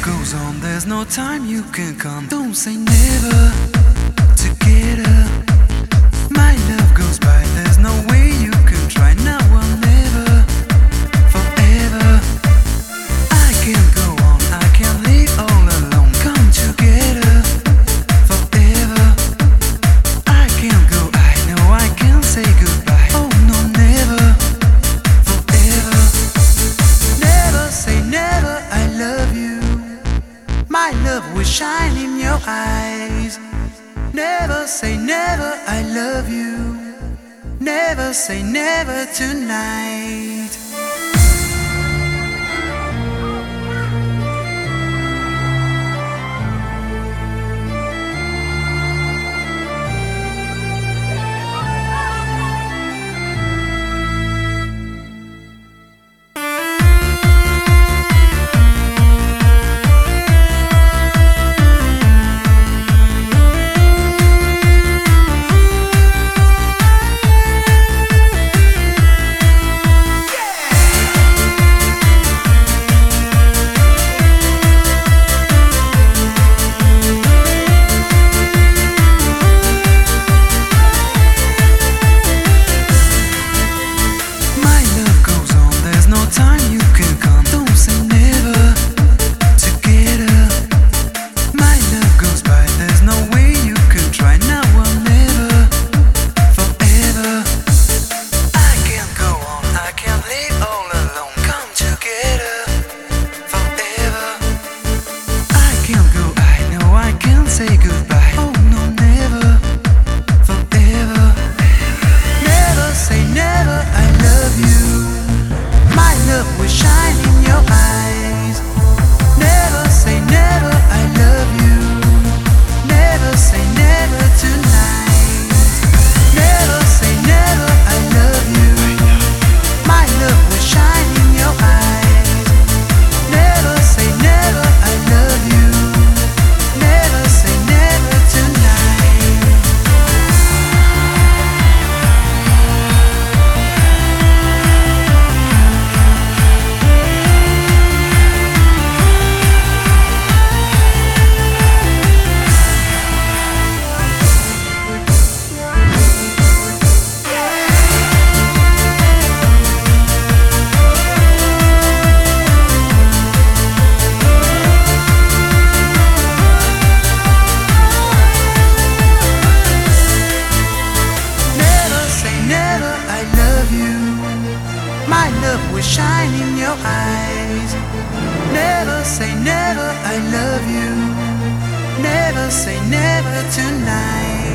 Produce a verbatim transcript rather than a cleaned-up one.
goes on, there's no time you can come. Don't say never, together. My love goes by, there's no way you can try. Now or never, forever. I can't go on, I can't live all alone. Come together, forever. I can't go, I know I can't say goodbye. Oh no, never, forever. Never say never, I love you. My love will shine in your eyes. Never say never, I love you. Never say never tonight. Say goodbye. Oh no, never, forever. Never say never, I love you. My love will shine in your eyes. Never say never, I love you. Never say never tonight. Never say never, I love you. My love will shine in your eyes. Never say never, I love you. Never say never tonight. My love will shine in your eyes. Never say never, I love you. Never say never tonight.